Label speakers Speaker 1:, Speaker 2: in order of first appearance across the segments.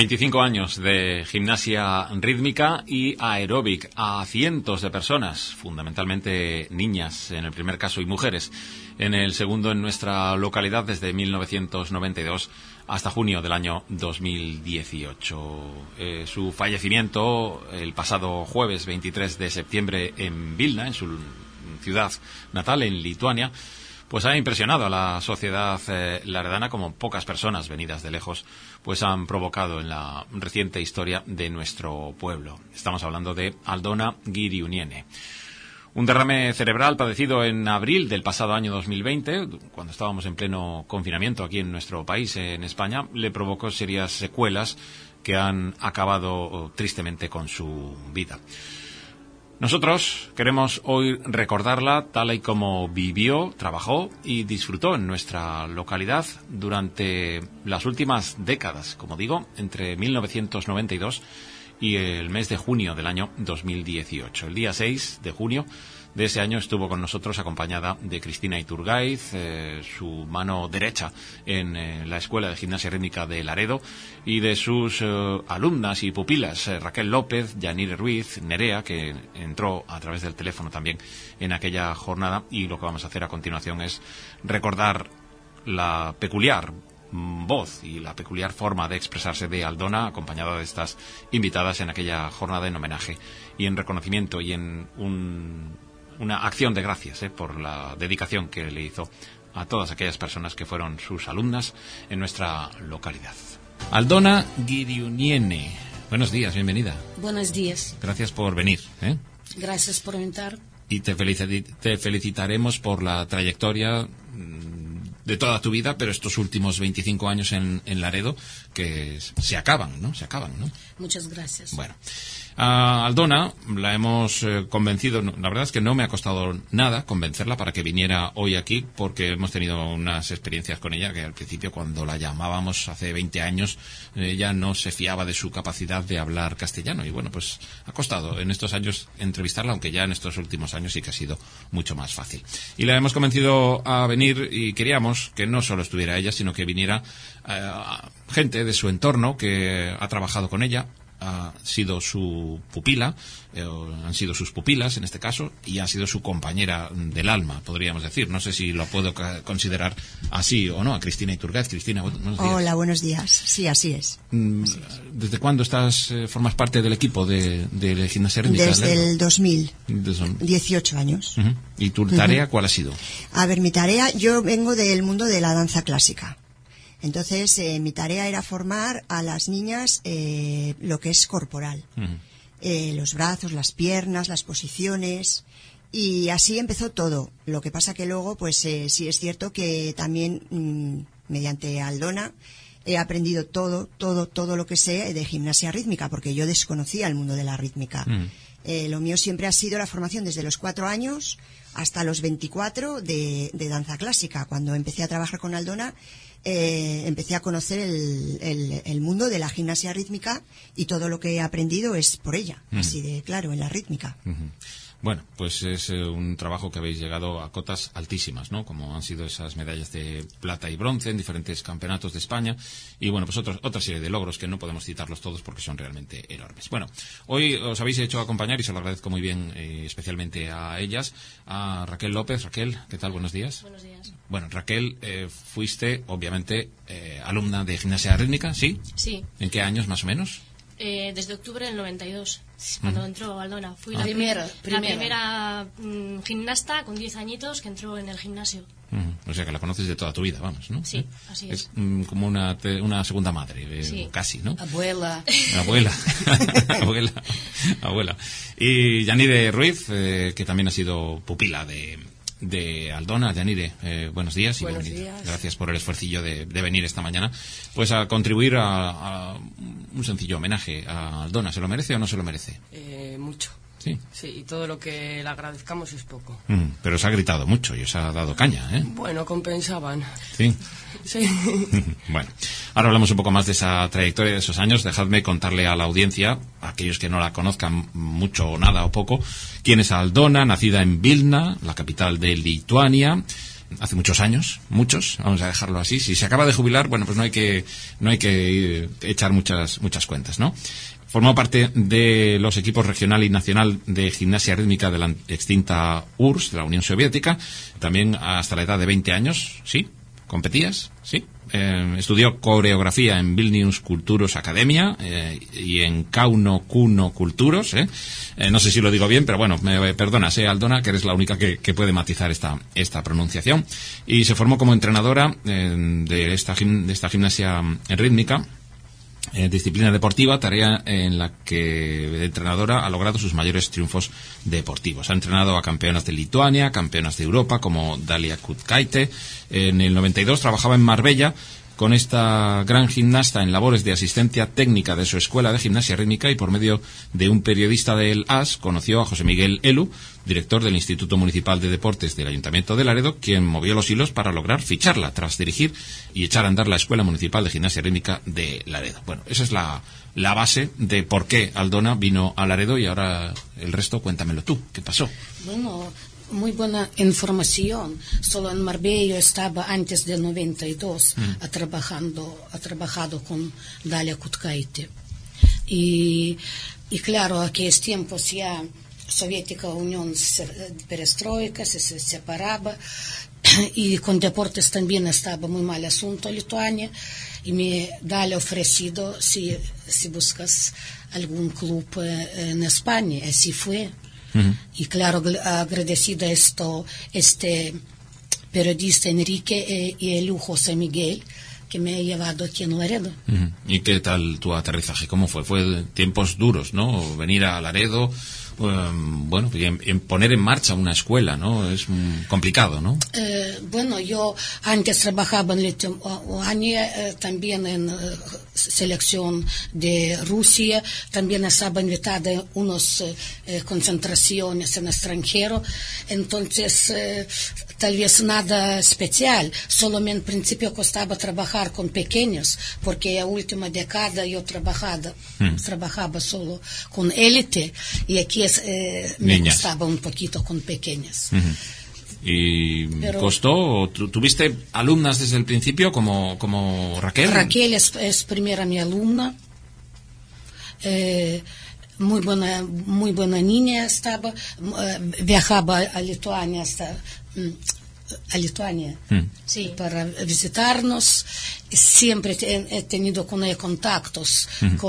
Speaker 1: 25 años de gimnasia rítmica y aeróbic a cientos de personas, fundamentalmente niñas en el primer caso y mujeres, en el segundo en nuestra localidad desde 1992 hasta junio del año 2018. Su fallecimiento el pasado jueves 23 de septiembre en Vilna, en su ciudad natal, en Lituania, pues ha impresionado a la sociedad laredana como pocas personas venidas de lejos pues han provocado en la reciente historia de nuestro pueblo. Estamos hablando de Aldona Giriuniene. Un derrame cerebral padecido en abril del pasado año 2020, cuando estábamos en pleno confinamiento aquí en nuestro país, en España, le provocó serias secuelas que han acabado tristemente con su vida. Nosotros queremos hoy recordarla tal y como vivió, trabajó y disfrutó en nuestra localidad durante las últimas décadas, como digo, entre 1992 y el mes de junio del año 2018. El día 6 de junio de ese año estuvo con nosotros acompañada de Cristina Iturgaiz, su mano derecha en la Escuela de Gimnasia Rítmica de Laredo, y de sus alumnas y pupilas, Raquel López, Yanire Ruiz, Nerea, que entró a través del teléfono también en aquella jornada. Y lo que vamos a hacer a continuación es recordar la peculiar voz y la peculiar forma de expresarse de Aldona, acompañada de estas invitadas en aquella jornada en homenaje y en reconocimiento y en una acción de gracias por la dedicación que le hizo a todas aquellas personas que fueron sus alumnas en nuestra localidad. Aldona Giriuniene, buenos días, bienvenida.
Speaker 2: Buenos días.
Speaker 1: Gracias por venir.
Speaker 2: Gracias por invitar.
Speaker 1: Y te felicitaremos por la trayectoria de toda tu vida, pero estos últimos 25 años en Laredo que se acaban, ¿no?
Speaker 2: Muchas gracias.
Speaker 1: Bueno, a Aldona la hemos convencido. La verdad es que no me ha costado nada convencerla para que viniera hoy aquí, porque hemos tenido unas experiencias con ella que al principio, cuando la llamábamos hace 20 años, ella no se fiaba de su capacidad de hablar castellano. Y bueno, pues ha costado en estos años entrevistarla, aunque ya en estos últimos años sí que ha sido mucho más fácil. Y la hemos convencido a venir, y queríamos que no solo estuviera ella, sino que viniera gente de su entorno que ha trabajado con ella, ha sido su pupila, han sido sus pupilas en este caso, y ha sido su compañera del alma, podríamos decir. No sé si lo puedo considerar así o no. A Cristina Iturgaiz. Cristina, buenos días.
Speaker 3: Hola, buenos días. Sí, así es.
Speaker 1: ¿Desde cuándo formas parte del equipo de gimnasia rítmica?
Speaker 3: Desde el 2000. 18 años.
Speaker 1: Uh-huh. ¿Y tu tarea cuál ha sido?
Speaker 3: A ver, mi tarea, yo vengo del mundo de la danza clásica. Entonces, mi tarea era formar a las niñas lo que es corporal. Uh-huh. Los brazos, las piernas, las posiciones. Y así empezó todo. Lo que pasa que luego, pues sí es cierto que también, mediante Aldona, he aprendido todo lo que sé de gimnasia rítmica, porque yo desconocía el mundo de la rítmica. Uh-huh. Lo mío siempre ha sido la formación desde los 4 años hasta los 24 de danza clásica. Cuando empecé a trabajar con Aldona, empecé a conocer el mundo de la gimnasia rítmica, y todo lo que he aprendido es por ella, así de claro, en la rítmica. Uh-huh.
Speaker 1: Bueno, pues es un trabajo que habéis llegado a cotas altísimas, ¿no? Como han sido esas medallas de plata y bronce en diferentes campeonatos de España, y bueno, pues otra serie de logros que no podemos citarlos todos porque son realmente enormes. Bueno, hoy os habéis hecho acompañar, y se lo agradezco muy bien, especialmente a ellas, a Raquel López. Raquel, ¿qué tal? Buenos días.
Speaker 2: Buenos días.
Speaker 1: Bueno, Raquel, fuiste, obviamente, alumna de gimnasia rítmica, ¿sí?
Speaker 2: Sí.
Speaker 1: ¿En qué años, más o menos?
Speaker 2: Desde octubre del 92, cuando entró Aldona. Fui la
Speaker 4: primera
Speaker 2: gimnasta con 10 añitos que entró en el gimnasio.
Speaker 1: O sea que la conoces de toda tu vida, vamos, ¿no?
Speaker 2: Sí, así es.
Speaker 1: Es como una segunda madre,
Speaker 2: sí.
Speaker 1: Casi, ¿no?
Speaker 4: Abuela.
Speaker 1: Abuela. Y Yanire Ruiz, que también ha sido pupila de Aldona. Yanire, buenos días y
Speaker 4: buenos
Speaker 1: bienvenida.
Speaker 4: días.
Speaker 1: Gracias por el esfuercillo de venir esta mañana, pues a contribuir a un sencillo homenaje a Aldona. ¿Se lo merece o no se lo merece?
Speaker 4: Mucho.
Speaker 1: Sí.
Speaker 4: Sí, y todo lo que le agradezcamos es poco.
Speaker 1: Pero os ha gritado mucho y os ha dado caña, ¿eh?
Speaker 4: Bueno, compensaban.
Speaker 1: Sí.
Speaker 4: Sí.
Speaker 1: Bueno, ahora hablamos un poco más de esa trayectoria, de esos años. Dejadme contarle a la audiencia, a aquellos que no la conozcan mucho o nada o poco, quién es Aldona, nacida en Vilna, la capital de Lituania. hace muchos años, vamos a dejarlo así. Si se acaba de jubilar, bueno, pues no hay que echar muchas cuentas, ¿no? Formó parte de los equipos regional y nacional de gimnasia rítmica de la extinta URSS, de la Unión Soviética, también hasta la edad de 20 años, ¿sí? ¿Competías? Sí. Estudió coreografía en Vilnius Kultūros Academia y en Kauno Kuno Kultūros. No sé si lo digo bien, pero bueno, me perdonas, Aldona, que eres la única que puede matizar esta pronunciación. Y se formó como entrenadora de esta gimnasia rítmica. Disciplina deportiva, tarea en la que de entrenadora ha logrado sus mayores triunfos deportivos. Ha entrenado a campeonas de Lituania, campeonas de Europa como Dalia Kutkaite. En el 92 trabajaba en Marbella con esta gran gimnasta en labores de asistencia técnica de su escuela de gimnasia rítmica, y por medio de un periodista del AS conoció a José Miguel Elu, director del Instituto Municipal de Deportes del Ayuntamiento de Laredo, quien movió los hilos para lograr ficharla tras dirigir y echar a andar la Escuela Municipal de Gimnasia Rítmica de Laredo. Bueno, esa es la base de por qué Aldona vino a Laredo, y ahora el resto cuéntamelo tú. ¿Qué pasó?
Speaker 5: Bueno, muy buena información. Solo en Marbella yo estaba antes de 92 trabajado con Dalia Kutkaite. Y claro, aquellos tiempos ya Soviética Unión Perestroika se separaba, y con deportes también estaba muy mal asunto Lituania, y me Dalia ofrecido si buscas algún club en España. Así fue. Y claro, agradecida este periodista Enrique y el José Miguel, que me ha llevado aquí en Laredo.
Speaker 1: ¿Y qué tal tu aterrizaje? ¿Cómo fue? Fue tiempos duros, ¿no? Venir a Laredo, bueno, y poner en marcha una escuela, ¿no? Es complicado, ¿no?
Speaker 5: Bueno, yo antes trabajaba en Lituania, también en selección de Rusia, también estaba invitada a unas concentraciones en extranjero, entonces tal vez nada especial, solo en principio costaba trabajar con pequeños, porque la última década yo trabajaba solo con élite, y aquí me costaba un poquito con pequeñas.
Speaker 1: ¿Y costó? ¿Tuviste alumnas desde el principio como Raquel?
Speaker 5: Raquel es primera mi alumna. Muy buena niña estaba. Viajaba a Lituania
Speaker 2: Sí.
Speaker 5: para visitarnos. Siempre he tenido con ella contactos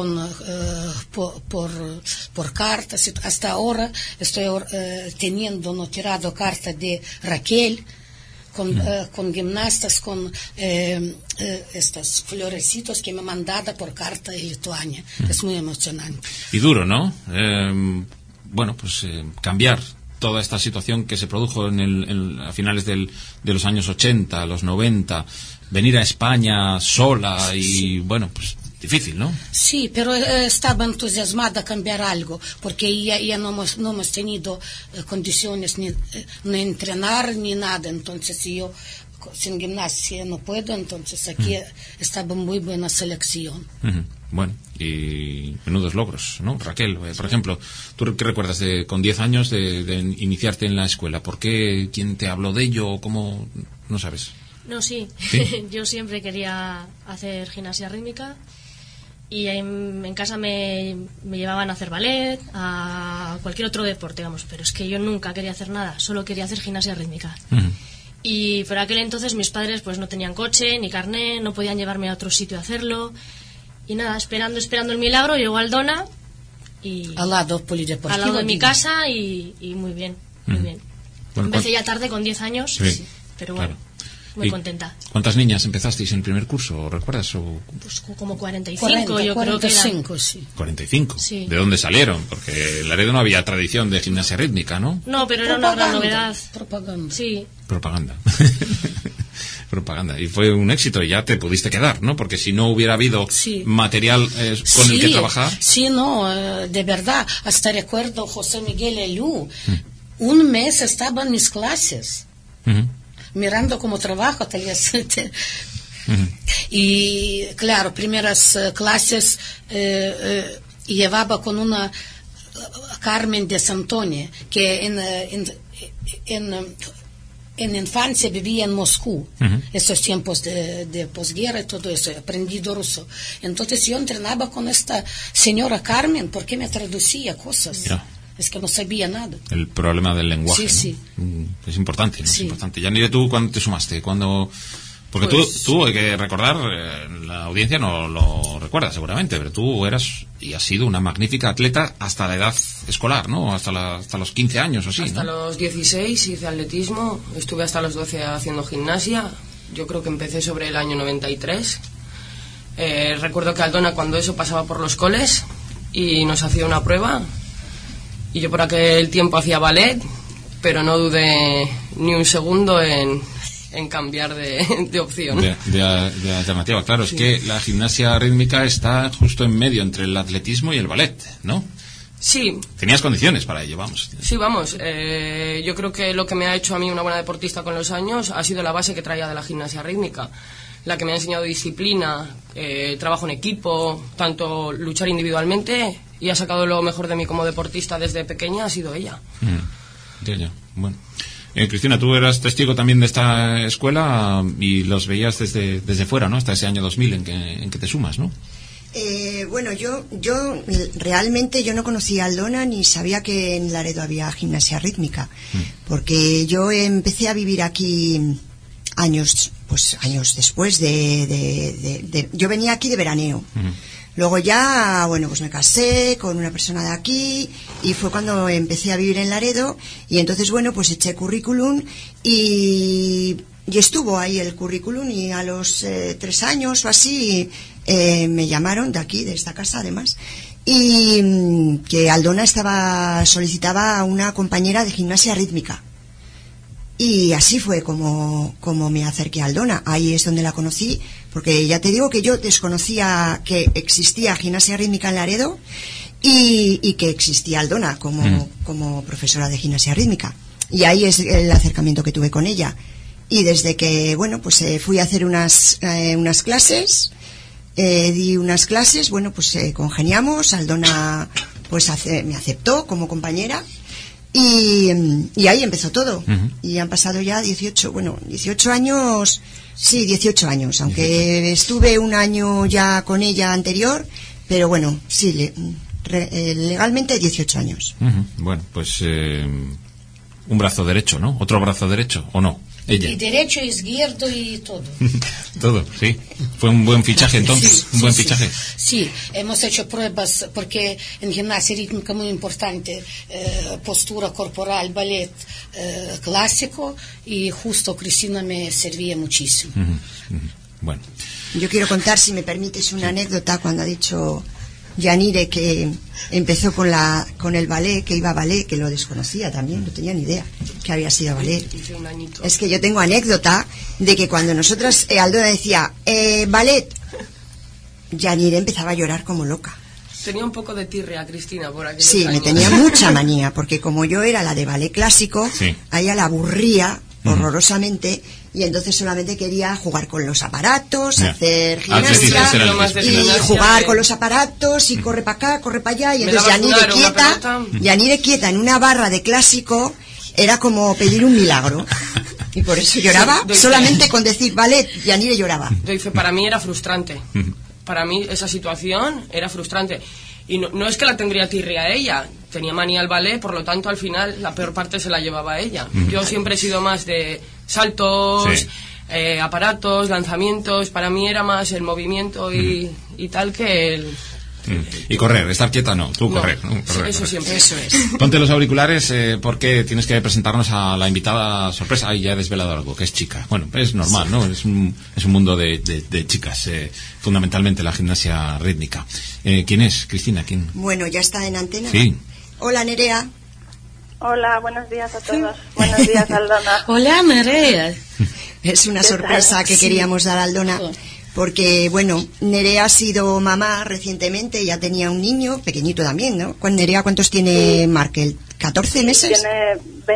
Speaker 5: por cartas. Hasta ahora estoy teniendo notarado carta de Raquel con gimnastas, con estos florecitos que me mandada por carta de Lituania. Es muy emocionante.
Speaker 1: Y duro, ¿no? Bueno, pues cambiar toda esta situación que se produjo a finales de los años 80, los 90, venir a España sola y, bueno, pues difícil, ¿no?
Speaker 5: Sí, pero estaba entusiasmada a cambiar algo, porque ya no hemos tenido condiciones ni entrenar ni nada, entonces yo sin gimnasia no puedo, entonces aquí estaba muy buena selección.
Speaker 1: Bueno, y menudos logros, ¿no? Raquel, por ejemplo, ¿tú qué recuerdas con 10 años de iniciarte en la escuela? ¿Por qué? ¿Quién te habló de ello? ¿Cómo? ¿No sabes?
Speaker 2: No, sí. Yo siempre quería hacer gimnasia rítmica, y en casa me llevaban a hacer ballet, a cualquier otro deporte, vamos, pero es que yo nunca quería hacer nada, solo quería hacer gimnasia rítmica. Y por aquel entonces mis padres pues no tenían coche ni carné, no podían llevarme a otro sitio a hacerlo, y nada, esperando el milagro, llegó Aldona, y
Speaker 5: al lado
Speaker 2: de mi casa, y muy bien, muy bien. Bueno, empecé ya tarde, con 10 años, sí, pero bueno, claro. Muy contenta.
Speaker 1: ¿Cuántas niñas empezasteis en el primer curso? ¿Recuerdas?
Speaker 2: Pues como 45, yo creo que eran.
Speaker 5: 45, sí.
Speaker 1: 45.
Speaker 2: Sí.
Speaker 1: ¿De dónde salieron? Porque en Laredo no había tradición de gimnasia rítmica, ¿no?
Speaker 2: No, pero era una gran novedad.
Speaker 5: Propaganda.
Speaker 2: Sí.
Speaker 1: Propaganda. Propaganda. Y fue un éxito, y ya te pudiste quedar, ¿no? Porque si no hubiera habido material con el que trabajar.
Speaker 5: Sí, no, de verdad. Hasta recuerdo José Miguel Elú. Un mes estaba en mis clases. Mirando cómo trabajo, tal vez. Y claro, primeras clases llevaba con una Carmen de Santoni, que en infancia vivía en Moscú, esos tiempos de posguerra y todo eso, aprendí ruso. Entonces yo entrenaba con esta señora Carmen, porque me traducía cosas.
Speaker 1: Ya.
Speaker 5: Es que no sabía nada.
Speaker 1: El problema del lenguaje.
Speaker 5: Sí,
Speaker 1: ¿no? Es importante, ¿no?
Speaker 5: Sí.
Speaker 1: Es importante. Yanire, ¿tú cuándo te sumaste? Porque
Speaker 4: Pues-
Speaker 1: tú, hay que recordar, la audiencia no lo recuerda seguramente, pero tú eras y has sido una magnífica atleta hasta la edad escolar, ¿no? Hasta los 15 años o así,
Speaker 4: Hasta
Speaker 1: ¿no?
Speaker 4: los 16 hice atletismo, estuve hasta los 12 haciendo gimnasia. Yo creo que empecé sobre el año 93. Recuerdo que Aldona, cuando eso, pasaba por los coles y nos hacía una prueba. Y yo por aquel tiempo hacía ballet, pero no dudé ni un segundo en cambiar de opción.
Speaker 1: De alternativa, claro, es que la gimnasia rítmica está justo en medio entre el atletismo y el ballet, ¿no?
Speaker 4: Sí,
Speaker 1: Tenías condiciones para ello, vamos.
Speaker 4: sí, vamos. Yo creo que lo que me ha hecho a mí una buena deportista con los años ha sido la base que traía de la gimnasia rítmica. La que me ha enseñado disciplina, trabajo en equipo, tanto luchar individualmente, y ha sacado lo mejor de mí como deportista desde pequeña, ha sido ella.
Speaker 1: Ya. Bueno. Cristina, tú eras testigo también de esta escuela y los veías desde fuera, ¿no? Hasta ese año 2000 en que te sumas, ¿no?
Speaker 3: Bueno, yo realmente yo no conocía a Aldona ni sabía que en Laredo había gimnasia rítmica, porque yo empecé a vivir aquí años después yo venía aquí de veraneo. Luego ya, bueno, pues me casé con una persona de aquí y fue cuando empecé a vivir en Laredo, y entonces, bueno, pues eché currículum y estuvo ahí el currículum, y a los 3 años o así me llamaron de aquí, de esta casa además, y que Aldona solicitaba a una compañera de gimnasia rítmica. Y así fue como me acerqué a Aldona. Ahí es donde la conocí, porque ya te digo que yo desconocía que existía gimnasia rítmica en Laredo y que existía Aldona como profesora de gimnasia rítmica. Y ahí es el acercamiento que tuve con ella. Y desde que, bueno, pues fui a hacer unas clases, di unas clases, bueno, pues congeniamos, Aldona pues me aceptó como compañera. Y ahí empezó todo. Y han pasado ya 18 años, sí, 18 años, aunque estuve un año ya con ella anterior, pero bueno, sí, legalmente 18 años.
Speaker 1: Bueno, pues un brazo derecho, ¿no? ¿Otro brazo derecho o no? Ella.
Speaker 5: Y derecho, izquierdo y todo.
Speaker 1: Todo, sí. Fue un buen fichaje entonces, un buen fichaje.
Speaker 5: Sí, hemos hecho pruebas porque en gimnasia rítmica muy importante, postura corporal, ballet clásico, y justo Cristina me servía muchísimo.
Speaker 1: Bueno.
Speaker 3: Yo quiero contar, si me permites, una anécdota cuando ha dicho Yanire que empezó con el ballet, que iba a ballet, que lo desconocía también, no tenía ni idea que había sido ballet.
Speaker 4: Hice un añito.
Speaker 3: Es que yo tengo anécdota de que cuando nosotras, Aldona decía, ballet, Yanire empezaba a llorar como loca.
Speaker 4: Tenía un poco de tirria, Cristina, por aquellos
Speaker 3: Sí, me
Speaker 4: años.
Speaker 3: tenía mucha manía, porque como yo era la de ballet clásico,
Speaker 1: Sí.
Speaker 3: a ella la aburría horrorosamente, y entonces solamente quería jugar con los aparatos,
Speaker 1: Ya.
Speaker 3: hacer
Speaker 1: Atletismo,
Speaker 3: gimnasia
Speaker 1: ese era el
Speaker 4: Lo más de
Speaker 1: atletismo.
Speaker 3: y
Speaker 4: gimnasia
Speaker 3: jugar
Speaker 4: que-
Speaker 3: con los aparatos y corre para acá, corre para allá, y
Speaker 4: Me
Speaker 3: entonces
Speaker 4: dabas una pelota.
Speaker 3: Yanire quieta en una barra de clásico era como pedir un milagro. Y por eso lloraba,
Speaker 4: doy fe.
Speaker 3: solamente con decir ballet, Yanire lloraba.
Speaker 4: Doy fe, para mí era frustrante. Para mí esa situación era frustrante. Y no es que la tendría tirria ella, tenía manía al ballet, por lo tanto al final la peor parte se la llevaba ella. Yo siempre he sido más de saltos,
Speaker 1: Sí.
Speaker 4: aparatos, lanzamientos, para mí era más el movimiento y tal que el...
Speaker 1: Y correr, estar quieta no, tú
Speaker 4: No,
Speaker 1: correr. ¿no? Correr,
Speaker 4: eso
Speaker 1: correr.
Speaker 4: siempre, eso es.
Speaker 1: Ponte los auriculares porque tienes que presentarnos a la invitada sorpresa. Ay, ya he desvelado algo, que es chica. Bueno, es normal, ¿no? Es un mundo de chicas, fundamentalmente la gimnasia rítmica. ¿Quién es, Cristina? ¿Quién?
Speaker 3: Bueno, ya está en antena.
Speaker 1: Sí.
Speaker 3: Hola, Nerea.
Speaker 6: Hola, buenos días a todos. Buenos días, Aldona.
Speaker 5: Hola, María.
Speaker 3: Es una
Speaker 6: ¿Qué
Speaker 3: sorpresa
Speaker 6: tal?
Speaker 3: que queríamos dar a Aldona, porque, bueno, Nerea ha sido mamá recientemente, ya tenía un niño, pequeñito también, ¿no? Nerea, ¿cuántos tiene Markel? ¿14 meses?
Speaker 6: Tiene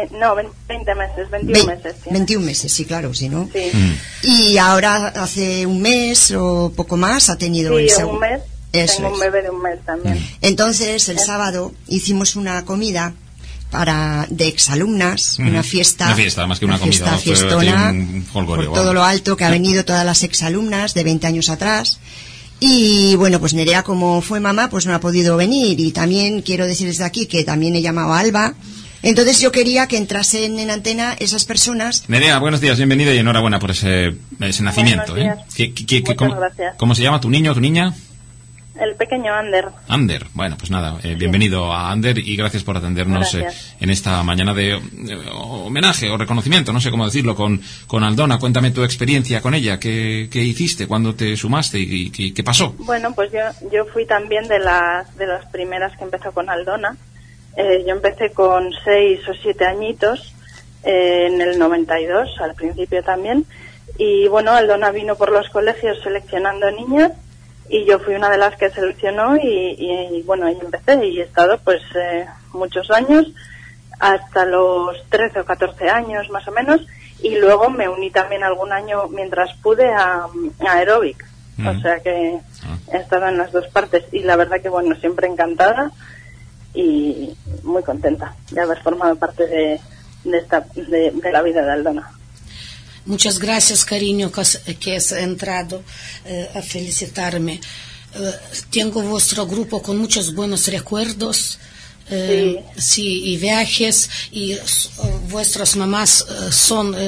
Speaker 6: 20 meses, 21 meses. Tiene.
Speaker 3: 21 meses, sí, claro, sí, ¿no?
Speaker 6: Sí,
Speaker 3: Y ahora, hace un mes o poco más, ha tenido el
Speaker 6: sí,
Speaker 3: segundo.
Speaker 6: un mes.
Speaker 3: Eso
Speaker 6: Tengo
Speaker 3: es.
Speaker 6: un bebé de un mes también.
Speaker 3: Entonces, el sábado hicimos una comida de exalumnas, una fiesta
Speaker 1: más que una comida,
Speaker 3: fiestona,
Speaker 1: un holgorio,
Speaker 3: por todo lo alto, que ha venido todas las exalumnas de 20 años atrás. Y bueno, pues Nerea, como fue mamá, pues no ha podido venir. Y también quiero decir desde aquí que también he llamado a Alba. Entonces yo quería que entrasen en antena esas personas.
Speaker 1: Nerea, buenos días, bienvenida y enhorabuena por ese nacimiento.
Speaker 6: Muchas gracias.
Speaker 1: ¿Cómo se llama tu niño o tu niña?
Speaker 6: El pequeño Ander.
Speaker 1: Ander, bueno, pues nada, bienvenido a Ander y gracias por atendernos en esta mañana de homenaje o reconocimiento, no sé cómo decirlo, con Aldona. Cuéntame tu experiencia con ella, qué hiciste, cuándo te sumaste y qué pasó.
Speaker 6: Bueno, pues yo fui también de las primeras que empezó con Aldona. Yo empecé con 6 o 7 añitos en el 92, al principio también. Y bueno, Aldona vino por los colegios seleccionando niñas. Y yo fui una de las que seleccionó y bueno, ahí empecé y he estado pues muchos años, hasta los 13 o 14 años más o menos, y luego me uní también algún año mientras pude a aeróbic, o sea que he estado en las dos partes y la verdad que bueno, siempre encantada y muy contenta de haber formado parte de la vida de Aldona.
Speaker 5: Muchas gracias, cariño, que has entrado a felicitarme. Tengo vuestro grupo con muchos buenos recuerdos, sí, y viajes, y vuestras mamás son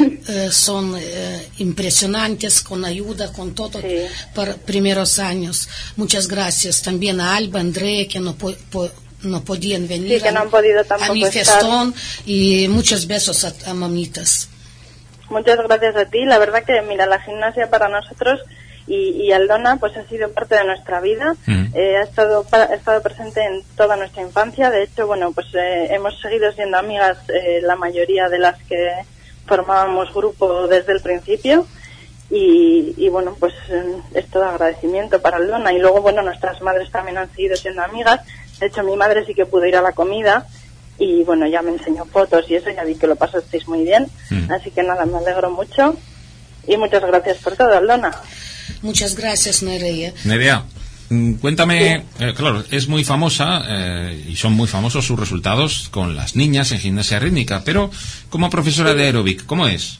Speaker 5: impresionantes, con ayuda, con todo, por primeros años. Muchas gracias. También a Alba, Andrea, que no podían venir
Speaker 6: que no han podido
Speaker 5: a mi festón, y muchos besos a mamitas.
Speaker 6: Muchas gracias a ti. La verdad que, mira, la gimnasia para nosotros y Aldona pues ha sido parte de nuestra vida. Ha estado presente en toda nuestra infancia. De hecho, bueno, pues hemos seguido siendo amigas la mayoría de las que formábamos grupo desde el principio. Y bueno, pues es todo agradecimiento para Aldona. Y luego, bueno, nuestras madres también han seguido siendo amigas. De hecho, mi madre sí que pudo ir a la comida. Y bueno, ya me enseñó fotos y eso, ya vi que lo pasasteis muy bien. Así que nada, me alegro mucho. Y muchas gracias por todo, Aldona.
Speaker 5: Muchas gracias, Nerea.
Speaker 1: Nerea, cuéntame, claro, es muy famosa y son muy famosos sus resultados con las niñas en gimnasia rítmica, pero como profesora de aeróbic, ¿cómo es?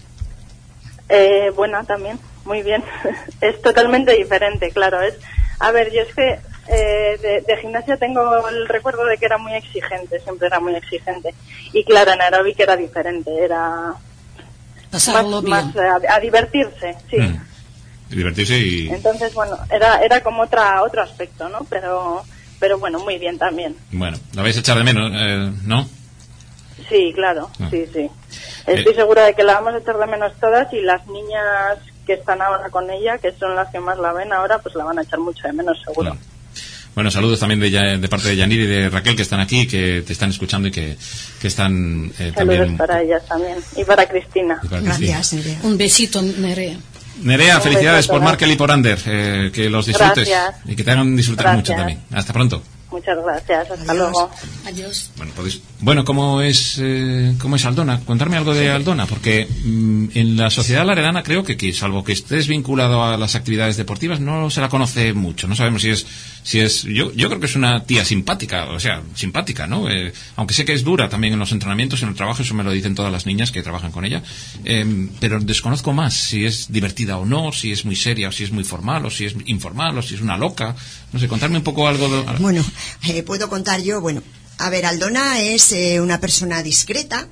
Speaker 6: Bueno, también, muy bien. Es totalmente diferente, claro. A ver, yo es que de gimnasia tengo el recuerdo de que era muy exigente, siempre era muy exigente. Y claro, en aeróbic era diferente, era más a divertirse, sí.
Speaker 1: Divertirse y...
Speaker 6: Entonces, bueno, era como otro aspecto, ¿no? Pero bueno, muy bien también.
Speaker 1: Bueno, ¿la vais a echar de menos, no?
Speaker 6: Sí, claro, sí. Estoy segura de que la vamos a echar de menos todas y las niñas que están ahora con ella, que son las que más la ven ahora, pues la van a echar mucho de menos, seguro.
Speaker 1: Claro. Bueno, saludos también de parte de Yanir y de Raquel, que están aquí, que te están escuchando y que están
Speaker 6: saludos
Speaker 1: también...
Speaker 6: Saludos para ellas también. Y para Cristina.
Speaker 3: Gracias, Nerea.
Speaker 5: Un besito, Nerea.
Speaker 1: Nerea, felicidades por Markel y por Ander. Que los disfrutes.
Speaker 6: Gracias.
Speaker 1: Y que te hagan disfrutar mucho también. Hasta pronto.
Speaker 6: Muchas gracias. Hasta luego.
Speaker 5: Adiós.
Speaker 1: Bueno, ¿cómo es Aldona? Contarme algo de Aldona, porque en la sociedad laredana creo que salvo que estés vinculado a las actividades deportivas, no se la conoce mucho. No sabemos si es yo creo que es una tía simpática, o sea, simpática, ¿no? Aunque sé que es dura también en los entrenamientos, en el trabajo, eso me lo dicen todas las niñas que trabajan con ella, pero desconozco más si es divertida o no, si es muy seria o si es muy formal o si es informal o si es una loca. No sé, contarme un poco algo de...
Speaker 3: Bueno, puedo contar yo. Bueno, a ver, Aldona es una persona discreta,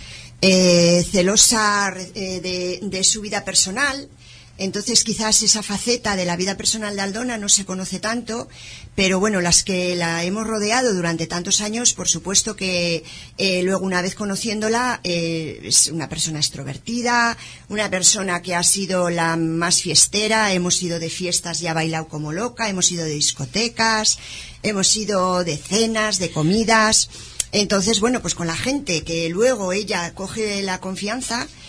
Speaker 3: celosa de su vida personal. Entonces quizás esa faceta de la vida personal de Aldona no se conoce tanto, pero bueno, las que la hemos rodeado durante tantos años, por supuesto que luego una vez conociéndola es una persona extrovertida, una persona que ha sido la más fiestera. Hemos ido de fiestas y ha bailado como loca, hemos ido de discotecas, hemos ido de cenas, de comidas. Entonces, bueno, pues con la gente que luego ella coge la confianza,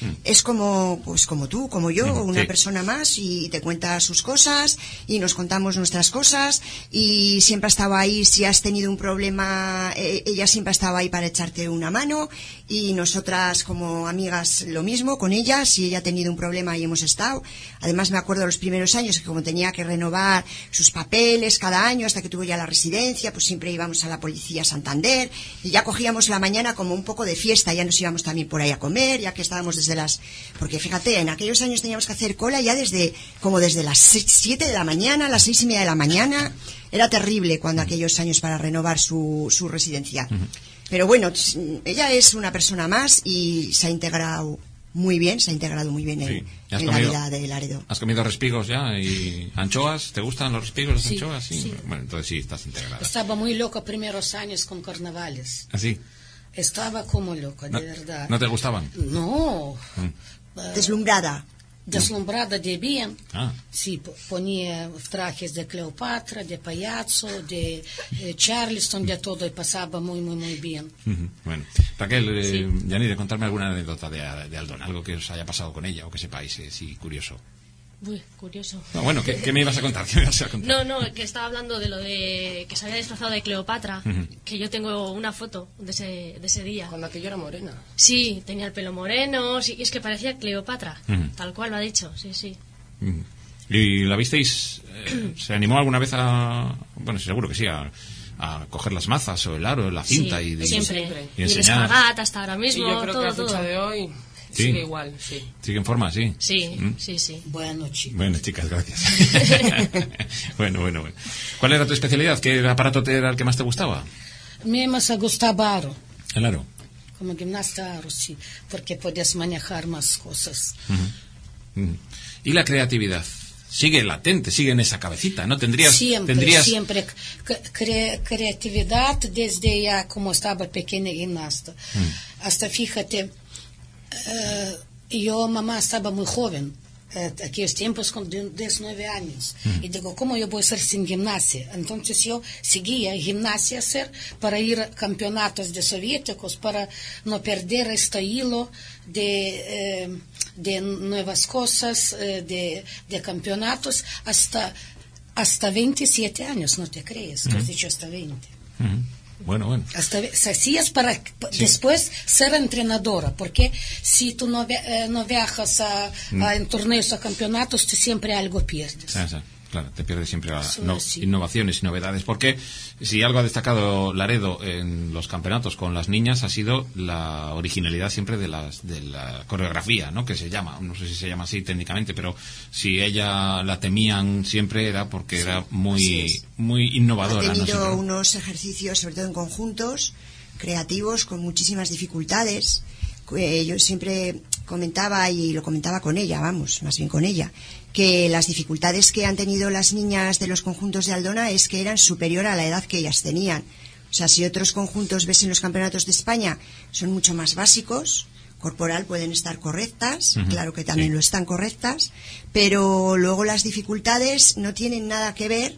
Speaker 3: Es como tú, como yo, una
Speaker 1: Sí.
Speaker 3: persona más, y te cuenta sus cosas y nos contamos nuestras cosas, y siempre ha estado ahí. Si has tenido un problema, ella siempre ha estado ahí para echarte una mano, y nosotras como amigas lo mismo con ella. Si ella ha tenido un problema, ahí hemos estado. Además, me acuerdo los primeros años que como tenía que renovar sus papeles cada año hasta que tuvo ya la residencia, pues siempre íbamos a la policía Santander y ya cogíamos la mañana como un poco de fiesta. Ya nos íbamos también por ahí a comer, ya que estábamos desde las... Porque fíjate, en aquellos años teníamos que hacer cola ya desde las 7 de la mañana, las 6:30 de la mañana. Era terrible cuando aquellos años para renovar su residencia. Pero bueno, ella es una persona más y se ha integrado muy bien
Speaker 1: Sí.
Speaker 3: en
Speaker 1: ¿Has
Speaker 3: la
Speaker 1: comido-
Speaker 3: vida de Laredo.
Speaker 1: ¿Has comido respigos ya? ¿Y anchoas? ¿Te gustan los respigos, las
Speaker 5: Sí,
Speaker 1: anchoas?
Speaker 5: sí.
Speaker 1: Bueno, entonces sí, estás integrada.
Speaker 5: Estaba muy loca primeros años con carnavales.
Speaker 1: ¿Así?
Speaker 5: Estaba como loca,
Speaker 1: ¿No,
Speaker 5: de verdad.
Speaker 1: ¿no te gustaban?
Speaker 5: No.
Speaker 3: Deslumbrada.
Speaker 5: Deslumbrada de bien.
Speaker 1: Ah.
Speaker 5: Sí, ponía trajes de Cleopatra, de payaso, de Charleston, de todo, y pasaba muy, muy, muy bien.
Speaker 1: Bueno, Raquel, Yanire, contarme alguna anécdota de Aldona, algo que os haya pasado con ella o que sepáis, sí, curioso.
Speaker 2: Uy, curioso.
Speaker 1: No, bueno, ¿qué me ibas a contar? ¿Qué me ibas a contar?
Speaker 2: No, que estaba hablando de lo de que se había disfrazado de Cleopatra, que yo tengo una foto de ese día.
Speaker 4: Con la que yo era morena.
Speaker 2: Sí, tenía el pelo moreno, sí, y es que parecía Cleopatra, tal cual lo ha dicho, sí.
Speaker 1: ¿Y la visteis? ¿Se animó alguna vez a...? Bueno, seguro que sí, a coger las mazas o el aro, la cinta
Speaker 2: Sí,
Speaker 1: y
Speaker 2: siempre.
Speaker 1: y
Speaker 2: Y el
Speaker 1: enseñar?
Speaker 2: espagat hasta ahora
Speaker 4: Y
Speaker 2: mismo,
Speaker 4: yo creo que a
Speaker 2: todo.
Speaker 4: fecha de hoy
Speaker 1: Sí.
Speaker 4: sigue igual, sí.
Speaker 1: ¿Sigue en forma? Sí.
Speaker 2: Sí, sí.
Speaker 5: Bueno, chicos.
Speaker 1: Bueno, chicas, gracias. Bueno. ¿Cuál era tu especialidad? ¿Qué aparato era el que más te gustaba?
Speaker 5: Me más gustaba aro.
Speaker 1: El aro.
Speaker 5: Como gimnasta aro, sí. Porque podías manejar más cosas.
Speaker 1: ¿Y la creatividad? Sigue latente, sigue en esa cabecita, ¿no? Tendrías...
Speaker 5: Siempre. Creatividad desde ya como estaba pequeña gimnasta. Hasta fíjate, yo mamá estaba muy joven. Aquellos tiempos con 19 años. Y digo, ¿cómo yo voy a ser sin gimnasia? Entonces yo seguía gimnasia hacer para ir a campeonatos de soviéticos, para no perder este hilo de nuevas cosas, de campeonatos, hasta 27 años, no te crees, tú has dicho hasta 20.
Speaker 1: Bueno.
Speaker 5: Hasta hacías para después ser entrenadora, porque si tú no viajas en torneos, a campeonatos, tú siempre algo pierdes.
Speaker 1: Claro, te pierdes siempre
Speaker 5: Sí.
Speaker 1: innovaciones y novedades. Porque si algo ha destacado Laredo en los campeonatos con las niñas ha sido la originalidad siempre de la coreografía, ¿no? Que se llama, no sé si se llama así técnicamente, pero si ella la temían siempre era porque era muy innovadora.
Speaker 3: Ha tenido
Speaker 1: ¿no?
Speaker 3: unos ejercicios, sobre todo en conjuntos, creativos, con muchísimas dificultades. Yo siempre comentaba, y lo comentaba con ella, más bien con ella, que las dificultades que han tenido las niñas de los conjuntos de Aldona es que eran superior a la edad que ellas tenían. O sea, si otros conjuntos ves en los campeonatos de España son mucho más básicos, corporal pueden estar correctas, claro que también lo están correctas, pero luego las dificultades no tienen nada que ver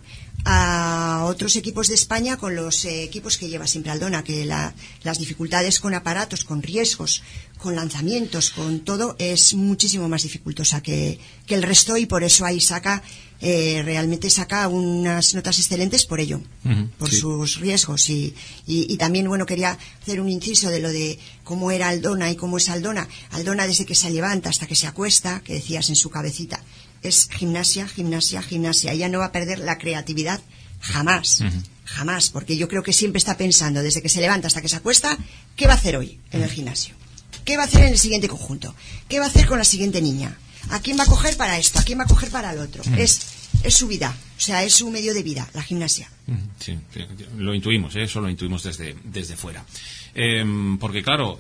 Speaker 3: a otros equipos de España con los equipos que lleva siempre Aldona, que las dificultades con aparatos, con riesgos, con lanzamientos, con todo, es muchísimo más dificultosa que el resto, y por eso ahí realmente saca unas notas excelentes por ello, por sus riesgos. Y también, bueno, quería hacer un inciso de lo de cómo era Aldona y cómo es Aldona. Aldona, desde que se levanta hasta que se acuesta, que decías en su cabecita, es gimnasia. Ella no va a perder la creatividad jamás, porque yo creo que siempre está pensando, desde que se levanta hasta que se acuesta, ¿qué va a hacer hoy en el gimnasio? ¿Qué va a hacer en el siguiente conjunto? ¿Qué va a hacer con la siguiente niña? ¿A quién va a coger para esto? ¿A quién va a coger para el otro? Es su vida, o sea, es su medio de vida, la gimnasia.
Speaker 1: Sí, lo intuimos, eso lo intuimos desde fuera. Porque claro,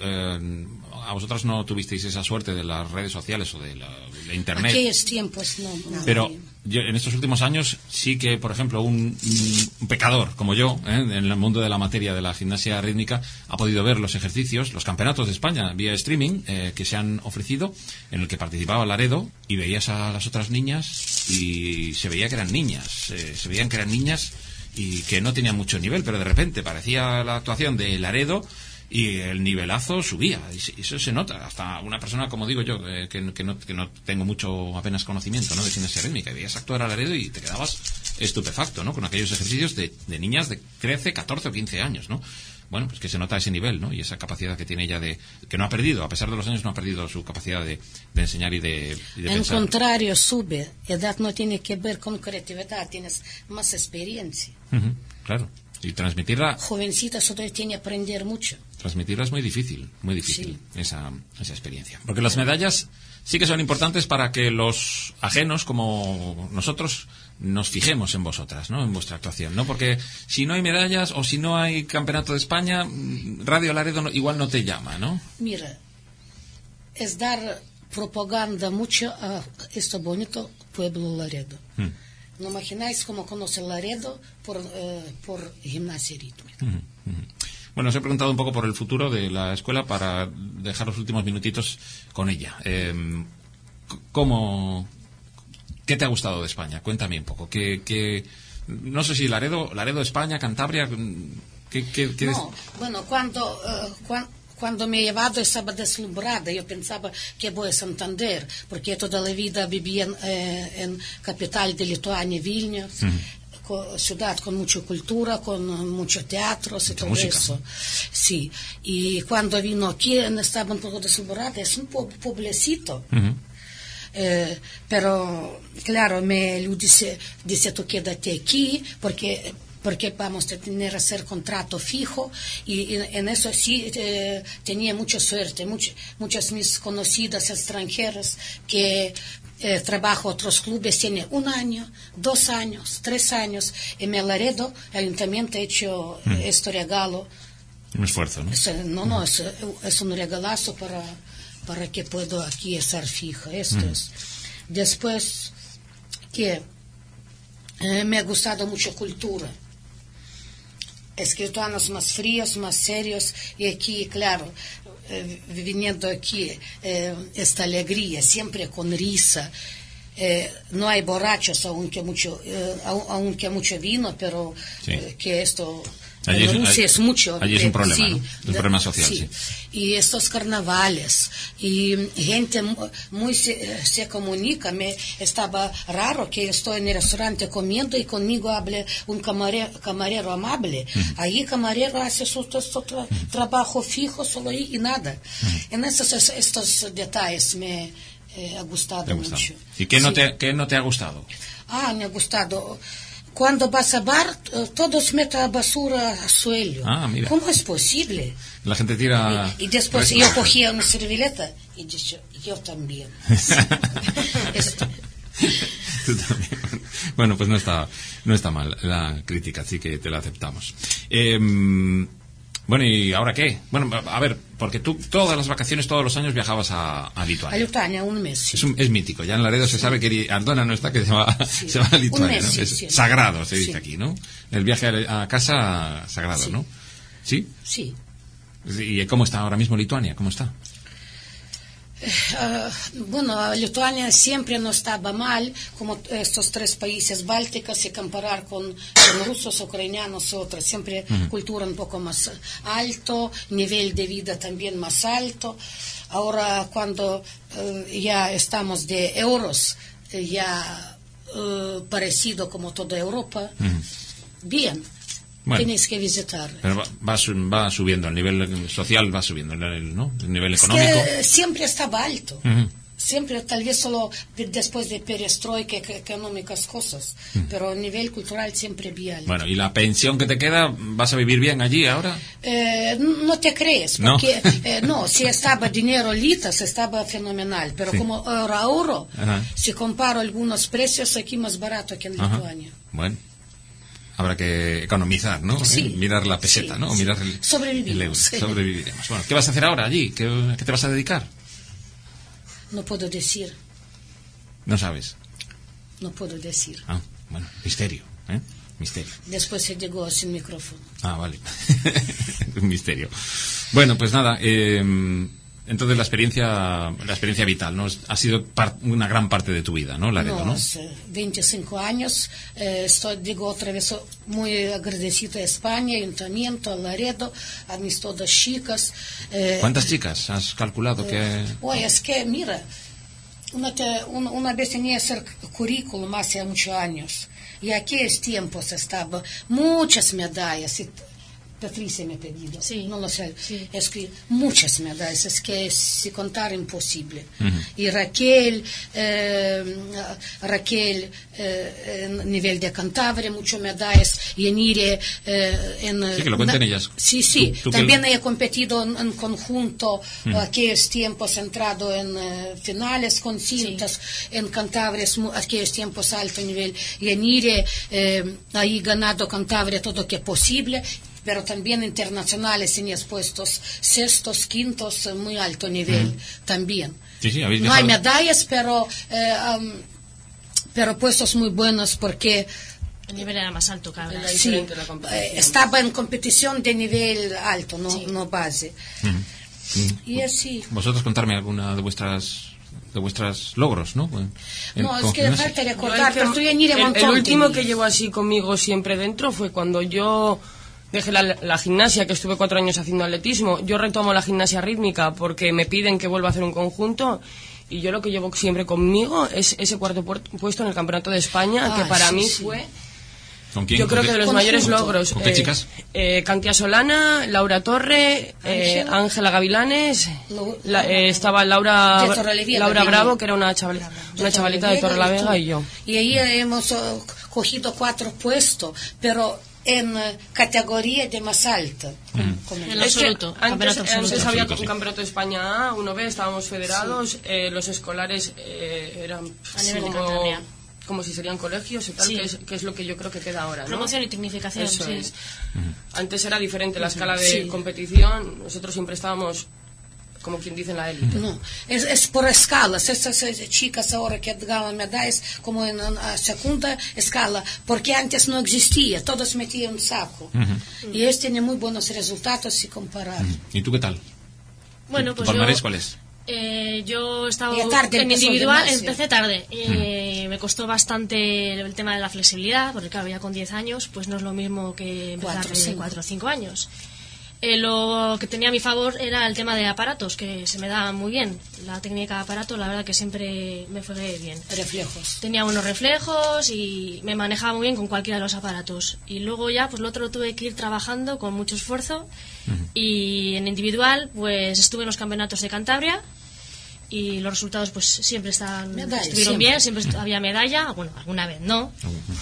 Speaker 1: a vosotras no tuvisteis esa suerte de las redes sociales o de Internet.
Speaker 5: Aquellos tiempos no.
Speaker 1: Pero yo, en estos últimos años sí que, por ejemplo, un pecador como yo, en el mundo de la materia de la gimnasia rítmica, ha podido ver los ejercicios, los campeonatos de España vía streaming que se han ofrecido, en el que participaba Laredo, y veías a las otras niñas y se veía que eran niñas, y que no tenían mucho nivel, pero de repente parecía la actuación de Laredo y el nivelazo subía, y eso se nota. Hasta una persona, como digo yo, que no tengo mucho apenas conocimiento, ¿no?, de gimnasia rítmica, y veías actuar a Laredo y te quedabas estupefacto, ¿no?, con aquellos ejercicios de niñas de 13, 14 o 15 años, ¿no? Bueno, pues que se nota ese nivel, ¿no?, y esa capacidad que tiene ella que no ha perdido, a pesar de los años, no ha perdido su capacidad de enseñar y de
Speaker 5: en
Speaker 1: pensar.
Speaker 5: contrario, sube. Edad no tiene que ver con creatividad, tienes más experiencia.
Speaker 1: Claro, y transmitirla...
Speaker 5: Jovencita solo tiene que aprender mucho.
Speaker 1: Transmitirla es muy difícil,
Speaker 5: Sí.
Speaker 1: esa experiencia. Porque las medallas sí que son importantes para que los ajenos, como nosotros, nos fijemos en vosotras, ¿no?, en vuestra actuación, ¿no? Porque si no hay medallas o si no hay campeonato de España, Radio Laredo igual no te llama, ¿no?
Speaker 5: Mira, es dar propaganda mucho a este bonito pueblo Laredo. No imagináis cómo conoce Laredo por gimnasia rítmica.
Speaker 1: Bueno, os he preguntado un poco por el futuro de la escuela para dejar los últimos minutitos con ella. ¿Qué te ha gustado de España? Cuéntame un poco. No sé si Laredo, España, Cantabria...
Speaker 5: No, bueno, cuando me he llevado estaba deslumbrada. Yo pensaba que voy a Santander, porque toda la vida vivía en capital de Lituania, Vilnius, ciudad con mucha cultura, con muchos teatros y todo
Speaker 1: música,
Speaker 5: eso.
Speaker 1: ¿no?
Speaker 5: Sí, y cuando vino aquí estaba un poco deslumbrada. Es un pueblecito. Pero, claro, me dice, tú quédate aquí, porque vamos a tener que hacer contrato fijo, y en eso sí tenía mucha suerte. Muchas mis conocidas extranjeras que trabajan en otros clubes tienen 1 año, 2 años, 3 años. En Laredo, el ayuntamiento ha hecho este regalo.
Speaker 1: Un esfuerzo, ¿no?
Speaker 5: Es un regalazo para que pueda aquí estar fija. Esto es. Después, que me ha gustado mucho cultura. Escrituanos más fríos, más serios, y aquí, claro, viniendo aquí, esta alegría, siempre con risa. No hay borrachos, aunque mucho vino, pero
Speaker 1: sí.
Speaker 5: Que esto...
Speaker 1: Allí
Speaker 5: en Rusia es mucho.
Speaker 1: Allí es un problema,
Speaker 5: sí,
Speaker 1: ¿no? Es un problema social, sí.
Speaker 5: Y estos carnavales, y gente muy se comunica. Estaba raro que estoy en el restaurante comiendo y conmigo hable un camarero amable. Ahí camarero hace su trabajo fijo, solo ahí y nada. En estos detalles me ha gustado mucho.
Speaker 1: ¿Y qué no te ha gustado?
Speaker 5: Me ha gustado... Cuando vas a bar, todos meten basura al suelo.
Speaker 1: Mira.
Speaker 5: ¿Cómo es posible?
Speaker 1: La gente tira...
Speaker 5: Y después yo cogía una servilleta y dije, yo también.
Speaker 1: Tú también. Bueno, pues no está mal la crítica, así que te la aceptamos. Bueno, ¿y ahora qué? Bueno, a ver, porque tú todas las vacaciones, todos los años viajabas a Lituania.
Speaker 5: A Lituania, un mes. Sí.
Speaker 1: Es mítico. Ya en Laredo se sabe que Ardona no está, que se va a Lituania.
Speaker 5: Un mes,
Speaker 1: ¿no? Es sagrado, se dice aquí, ¿no? El viaje a casa sagrado, ¿no? ¿Sí?
Speaker 5: Sí.
Speaker 1: ¿Y cómo está ahora mismo Lituania? ¿Cómo está?
Speaker 5: Bueno, Lituania siempre no estaba mal, como estos 3 países bálticos, y comparar con rusos, ucranianos y otros. Siempre cultura un poco más alto, nivel de vida también más alto. Ahora, cuando ya estamos de euros, ya parecido como toda Europa, bien.
Speaker 1: Bueno,
Speaker 5: tenéis que visitar.
Speaker 1: Pero va subiendo, el nivel social va subiendo, ¿no? El nivel económico.
Speaker 5: Que siempre estaba alto. Siempre, tal vez solo después de perestroika, económicas cosas. Pero a nivel cultural siempre bien alto.
Speaker 1: Bueno, ¿y la pensión que te queda, vas a vivir bien allí ahora?
Speaker 5: No te crees, porque no, si estaba dinero litas, estaba fenomenal. Pero como euro, si comparo algunos precios, aquí más barato que en Lituania.
Speaker 1: Bueno. Habrá que economizar, ¿no?
Speaker 5: Sí.
Speaker 1: Mirar la peseta, ¿no? Mirar el euro. Sobreviviremos. Bueno, ¿qué vas a hacer ahora allí? ¿Qué te vas a dedicar?
Speaker 5: No puedo decir.
Speaker 1: ¿No sabes?
Speaker 5: No puedo decir.
Speaker 1: Bueno, misterio, ¿eh? Misterio.
Speaker 5: Después se llegó sin micrófono.
Speaker 1: Vale. Un misterio. Bueno, pues nada, Entonces la experiencia vital, ¿no? Ha sido una gran parte de tu vida, ¿no? Laredo, ¿no?
Speaker 5: 25 años. Digo otra vez, muy agradecida a España, Ayuntamiento, a Laredo, a mis todas chicas.
Speaker 1: ¿Cuántas chicas has calculado que...?
Speaker 5: Es que, mira, una vez tenía que hacer currículum hace muchos años. Y aquellos tiempos estaba muchas medallas. Patricia me ha pedido.
Speaker 2: Sí.
Speaker 5: No lo sé.
Speaker 2: Sí.
Speaker 5: Es que muchas medallas. Es que si contar imposible. Y Raquel, en nivel de Cantabria, muchas medallas. Y Enire,
Speaker 1: Sí, que lo cuenten ellas.
Speaker 5: Sí. También he competido en conjunto. Aquellos tiempos, entrado en finales con cintas. En Cantabria, aquellos tiempos alto nivel. Y Enire, ahí ganado Cantabria todo lo que es posible. Pero también internacionales tenías puestos sextos, quintos, muy alto nivel también.
Speaker 1: Sí,
Speaker 5: no hay medallas, pero puestos muy buenos porque...
Speaker 2: El nivel era más alto, claro.
Speaker 5: Sí, estaba en competición de nivel alto, no base. Y así...
Speaker 1: Vosotros contarme alguna de vuestros logros, ¿no?
Speaker 5: Es que falta recordar, pero tú ya ni
Speaker 4: el último que llevo así conmigo siempre dentro fue cuando yo... dejé la gimnasia, que estuve 4 años haciendo atletismo. Yo retomo la gimnasia rítmica porque me piden que vuelva a hacer un conjunto. Y yo lo que llevo siempre conmigo es ese cuarto puesto en el Campeonato de España, que para mí fue...
Speaker 1: ¿Con quién?
Speaker 4: Yo creo que de los mayores logros.
Speaker 1: ¿Con qué chicas?
Speaker 4: Cantia Solana, Laura Torre, Ángela Gavilanes, estaba Laura Bravo, que era una chavalita de Torrelavega, y yo.
Speaker 5: Y ahí hemos cogido 4 puestos, pero... en categoría de más alta.
Speaker 2: En absoluto.
Speaker 4: Antes había un campeonato de España A, 1B, estábamos federados, los escolares eran
Speaker 2: a nivel de Cantabria,
Speaker 4: como si serían colegios y tal, que es lo que yo creo que queda ahora, ¿no?
Speaker 2: Promoción y tecnificación.
Speaker 4: Eso es. Antes era diferente la escala de competición, nosotros siempre estábamos como quien dice en la élite.
Speaker 5: No, es por escalas. Estas chicas ahora que ganan medallas como en la segunda escala, porque antes no existía, todos metían un saco. Y ellos tienen muy buenos resultados si comparar.
Speaker 1: ¿Y tú qué tal?
Speaker 2: Bueno, pues
Speaker 1: ¿Tu palmarés cuál es?
Speaker 2: Yo estaba
Speaker 5: en
Speaker 2: individual, empecé tarde. Me costó bastante el tema de la flexibilidad, porque claro, ya con 10 años, pues no es lo mismo que empezar de 4 o 5 años. Lo que tenía a mi favor era el tema de aparatos, que se me daba muy bien. La técnica de aparato, la verdad que siempre me fue bien.
Speaker 5: Reflejos.
Speaker 2: Tenía buenos reflejos y me manejaba muy bien con cualquiera de los aparatos. Y luego ya, pues lo otro tuve que ir trabajando con mucho esfuerzo. Y en individual, pues estuve en los campeonatos de Cantabria y los resultados pues siempre estuvieron bien, siempre había medalla, bueno, alguna vez no.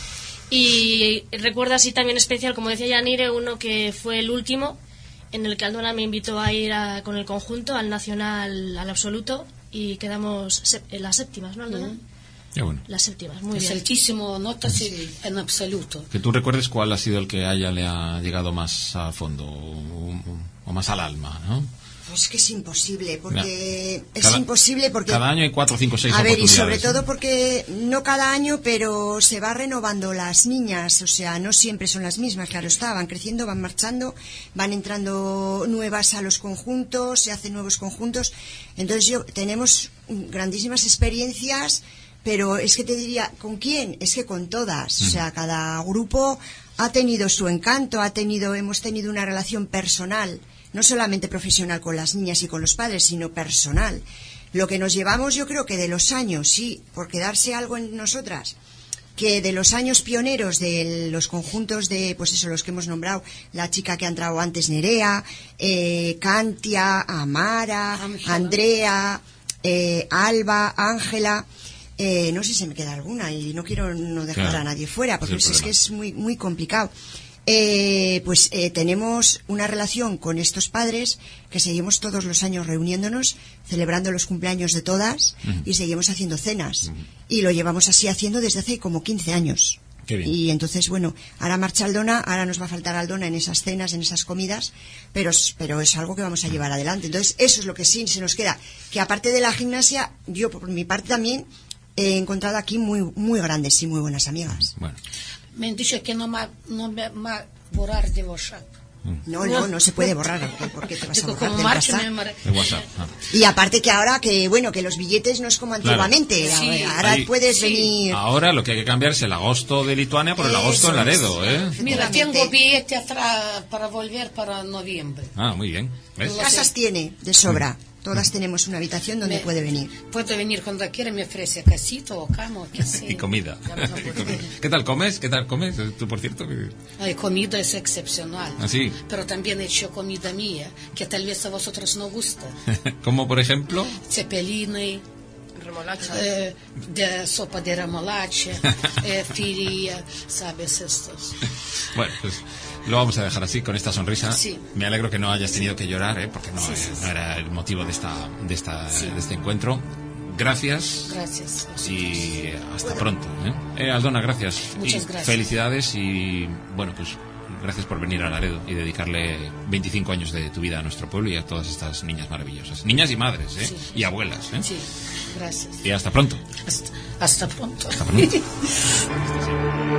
Speaker 2: Y recuerdo así también especial, como decía Yanire, uno que fue el último, en el que Aldona me invitó a ir con el conjunto al nacional, al absoluto, y quedamos en las séptimas, ¿no, Aldona?
Speaker 1: Ya bueno.
Speaker 2: Las séptimas, muy bien.
Speaker 5: Altísimo notas en absoluto.
Speaker 1: Que tú recuerdes cuál ha sido el que a ella le ha llegado más a fondo o más al alma, ¿no?
Speaker 3: Pues que es imposible, porque
Speaker 1: cada año hay 4, 5, 6
Speaker 3: a ver, y
Speaker 1: oportunidades.
Speaker 3: sobre todo porque no cada año, pero se va renovando las niñas, o sea, no siempre son las mismas, claro está, van creciendo, van marchando, van entrando nuevas a los conjuntos, se hacen nuevos conjuntos, entonces tenemos grandísimas experiencias, pero es que te diría, ¿con quién? Es que con todas, o sea, cada grupo ha tenido su encanto, hemos tenido una relación personal, no solamente profesional con las niñas y con los padres, sino personal. Lo que nos llevamos, yo creo que de los años, sí, por quedarse algo en nosotras, que de los años pioneros de los conjuntos de, pues eso, los que hemos nombrado, la chica que ha entrado antes, Nerea, Cantia, Amara, Ángela. Andrea, Alba, Ángela, no sé si me queda alguna y no quiero no dejar a nadie fuera, porque es que es muy, muy complicado. Tenemos una relación con estos padres que seguimos todos los años reuniéndonos, celebrando los cumpleaños de todas y seguimos haciendo cenas y lo llevamos así haciendo desde hace como 15 años.
Speaker 1: Qué bien.
Speaker 3: Y entonces, bueno, ahora marcha Aldona, ahora nos va a faltar Aldona en esas cenas, en esas comidas, pero es algo que vamos a llevar adelante. Entonces, eso es lo que sí se nos queda, que aparte de la gimnasia, yo por mi parte también he encontrado aquí muy, muy grandes y muy buenas amigas.
Speaker 1: Bueno.
Speaker 5: Me han dicho que no me va a borrar de WhatsApp.
Speaker 3: No se puede borrar, porque te vas a
Speaker 5: Digo,
Speaker 3: borrar
Speaker 5: como
Speaker 3: del
Speaker 5: marcha,
Speaker 3: WhatsApp.
Speaker 1: De WhatsApp.
Speaker 3: Y aparte que ahora que los billetes no es como antiguamente,
Speaker 5: Sí.
Speaker 3: ahora
Speaker 1: Ahí-
Speaker 3: puedes venir.
Speaker 1: Ahora lo que hay que cambiar es el agosto de Lituania por el agosto en
Speaker 3: Eso es.
Speaker 1: Laredo, ¿eh?
Speaker 5: Mira,
Speaker 3: Efectivamente.
Speaker 5: tengo billete atrás para volver para noviembre.
Speaker 1: Ah, muy bien. ¿Ves?
Speaker 3: Casas tiene de sobra. Todas tenemos una habitación donde
Speaker 5: Me-
Speaker 3: puede venir.
Speaker 5: Puede venir cuando quiera, me ofrece casito o cama, o qué sea.
Speaker 1: Y comida. ¿Qué tal comes? ¿Qué tal comes? Tú, por cierto.
Speaker 5: Ay, comida es excepcional.
Speaker 1: ¿Ah, sí?
Speaker 5: Pero también he hecho comida mía, que tal vez a vosotros no gusta.
Speaker 1: Como por ejemplo.
Speaker 5: Cepelini,
Speaker 4: Remolacha.
Speaker 5: de sopa de remolacha, firia, ¿sabes? Estos.
Speaker 1: Bueno, pues lo vamos a dejar así, con esta sonrisa.
Speaker 5: Sí.
Speaker 1: Me alegro que no hayas tenido que llorar, porque no,
Speaker 5: Sí, sí,
Speaker 1: no era el motivo de este encuentro. Gracias.
Speaker 5: Gracias.
Speaker 1: Y hasta pronto. Aldona, gracias.
Speaker 5: Muchas
Speaker 1: Y
Speaker 5: gracias.
Speaker 1: felicidades y, bueno, pues gracias por venir a Laredo y dedicarle 25 años de tu vida a nuestro pueblo y a todas estas niñas maravillosas. Niñas y madres,
Speaker 5: Sí.
Speaker 1: y abuelas.
Speaker 5: Sí, gracias.
Speaker 1: Y hasta pronto.
Speaker 5: Hasta pronto.
Speaker 1: Hasta pronto.